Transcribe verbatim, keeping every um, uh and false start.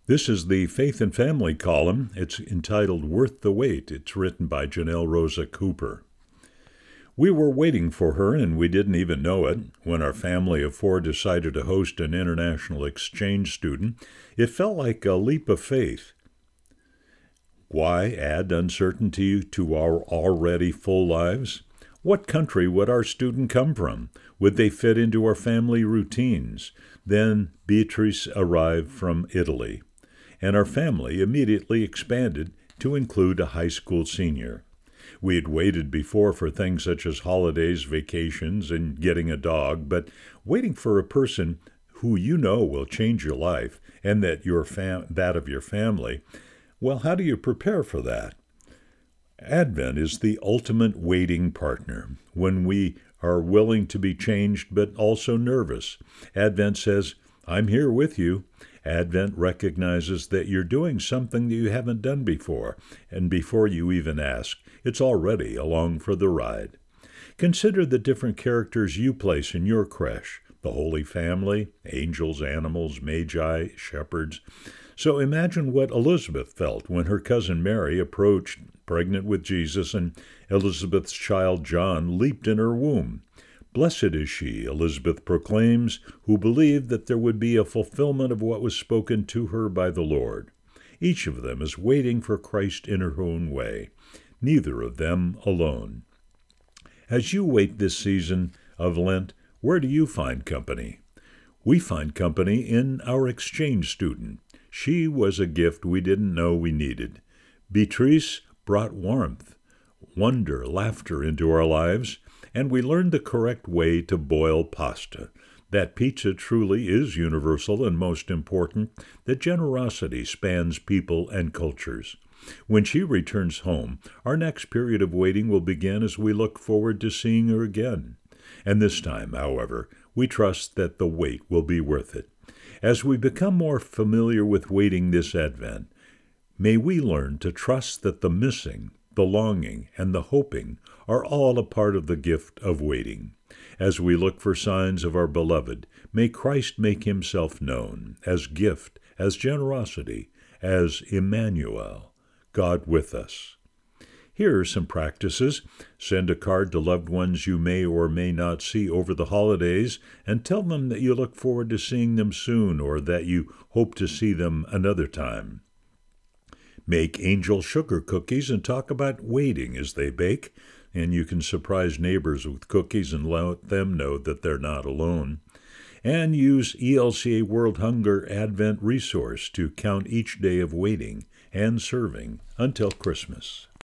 This is the Faith and Family column. It's entitled Worth the Wait. It's written by Janelle Rosa Cooper. We were waiting for her, and we didn't even know it. When our family of four decided to host an international exchange student, it felt like a leap of faith. Why add uncertainty to our already full lives? What country would our student come from? Would they fit into our family routines? Then Beatrice arrived from Italy, and our family immediately expanded to include a high school senior. We had waited before for things such as holidays, vacations, and getting a dog, but waiting for a person who you know will change your life and that your fam- that of your family, well, how do you prepare for that? Advent is the ultimate waiting partner when we are willing to be changed but also nervous. Advent says, I'm here with you. Advent recognizes that you're doing something that you haven't done before, and before you even ask, it's already along for the ride. Consider the different characters you place in your creche: the Holy Family, angels, animals, magi, shepherds. So imagine what Elizabeth felt when her cousin Mary approached, pregnant with Jesus, and Elizabeth's child John leaped in her womb. Blessed is she, Elizabeth proclaims, who believed that there would be a fulfillment of what was spoken to her by the Lord. Each of them is waiting for Christ in her own way, neither of them alone. As you wait this season of Lent, where do you find company? We find company in our exchange student. She was a gift we didn't know we needed. Beatrice brought warmth, wonder, laughter into our lives, and we learned the correct way to boil pasta. That pizza truly is universal and most important, that generosity spans people and cultures. When she returns home, our next period of waiting will begin as we look forward to seeing her again. And this time, however, we trust that the wait will be worth it. As we become more familiar with waiting this Advent, may we learn to trust that the missing, the longing, and the hoping are all a part of the gift of waiting. As we look for signs of our beloved, may Christ make himself known as gift, as generosity, as Emmanuel, God with us. Here are some practices. Send a card to loved ones you may or may not see over the holidays and tell them that you look forward to seeing them soon or that you hope to see them another time. Make angel sugar cookies and talk about waiting as they bake, and you can surprise neighbors with cookies and let them know that they're not alone. And use E L C A World Hunger Advent Resource to count each day of waiting and serving until Christmas.